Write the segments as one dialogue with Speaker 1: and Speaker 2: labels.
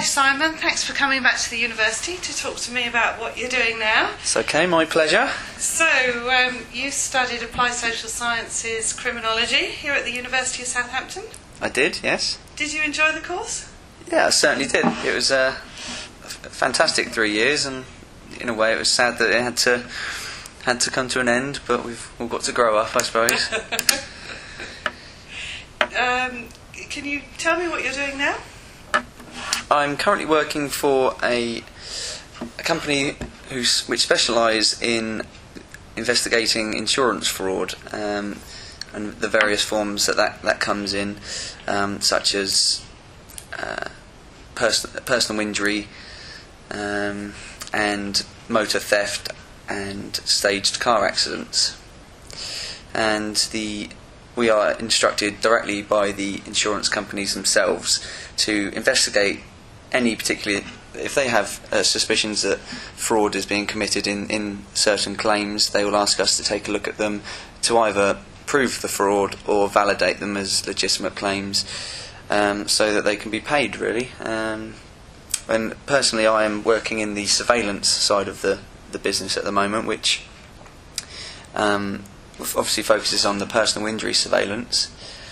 Speaker 1: Simon, thanks for coming back to the university to talk to me about what you're doing now.
Speaker 2: It's okay, my pleasure.
Speaker 1: So, you studied Applied Social Sciences Criminology here at the University of Southampton.
Speaker 2: I did, yes.
Speaker 1: Did you enjoy the course?
Speaker 2: Yeah, I certainly did. It was a fantastic 3 years, and in a way it was sad that it had to come to an end, but we've all got to grow up, I suppose.
Speaker 1: Can you tell me what you're doing now?
Speaker 2: I'm currently working for a company which specialise in investigating insurance fraud, and the various forms that comes in, such as personal injury, and motor theft and staged car accidents. And we are instructed directly by the insurance companies themselves to investigate any particular, if they have suspicions that fraud is being committed in certain claims, they will ask us to take a look at them to either prove the fraud or validate them as legitimate claims, so that they can be paid, really. And personally, I am working in the surveillance side of the business at the moment, which obviously focuses on the personal injury surveillance.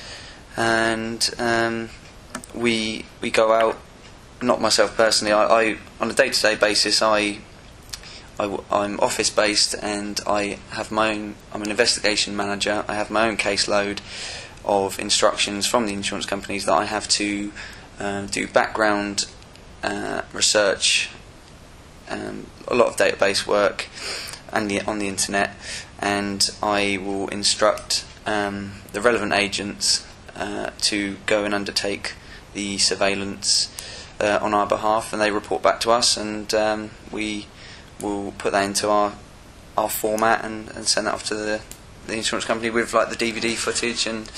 Speaker 2: And we go out, not myself personally, I on a day-to-day basis, I'm office based, and I'm an investigation manager. I have my own caseload of instructions from the insurance companies that I have to do background research, a lot of database work and on the internet, and I will instruct the relevant agents to go and undertake the surveillance on our behalf, and they report back to us, and we will put that into our format and send that off to the insurance company with like the DVD footage, and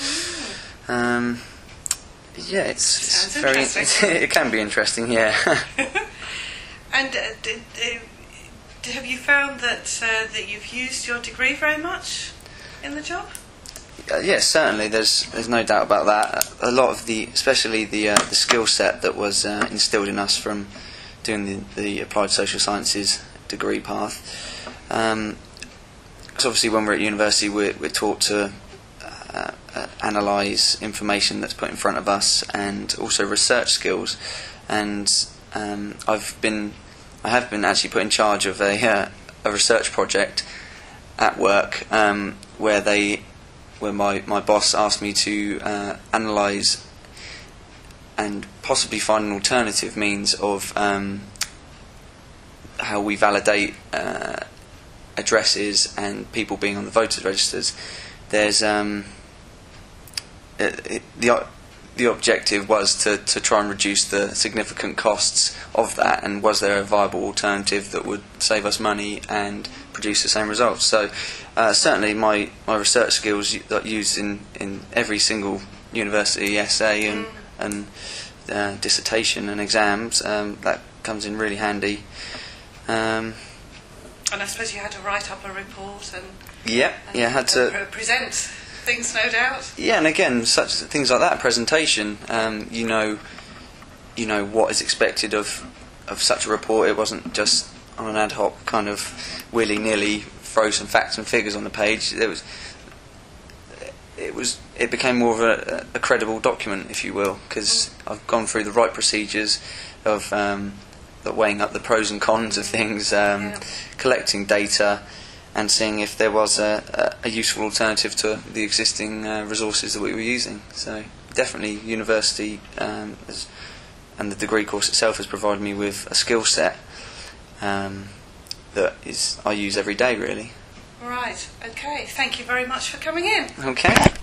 Speaker 2: yeah, it's very interesting. It can be interesting, yeah.
Speaker 1: And have you found that you've used your degree very much in the job?
Speaker 2: Yes, certainly. There's no doubt about that. A lot of especially the skill set that was instilled in us from doing the Applied Social Sciences degree path. Because obviously, when we're at university, we're taught to analyse information that's put in front of us, and also research skills. And I have been actually put in charge of a research project at work, where my boss asked me to analyse and possibly find an alternative means of how we validate addresses and people being on the voters' registers. There's the objective was to try and reduce the significant costs of that, and was there a viable alternative that would save us money and produce the same results. So certainly my research skills that used in every single university essay and dissertation and exams, that comes in really handy.
Speaker 1: And I suppose you had to write up a report and
Speaker 2: had to
Speaker 1: present things, no doubt.
Speaker 2: Yeah, and again, such things like that presentation, you know what is expected of such a report. It wasn't just on an ad hoc kind of willy-nilly throw some facts and figures on the page. It became more of a credible document, if you will, because I've gone through the right procedures of weighing up the pros and cons of things, collecting data, and seeing if there was a useful alternative to the existing resources that we were using. So definitely university and the degree course itself has provided me with a skill set that I use every day, really.
Speaker 1: Right, okay. Thank you very much for coming in.
Speaker 2: Okay.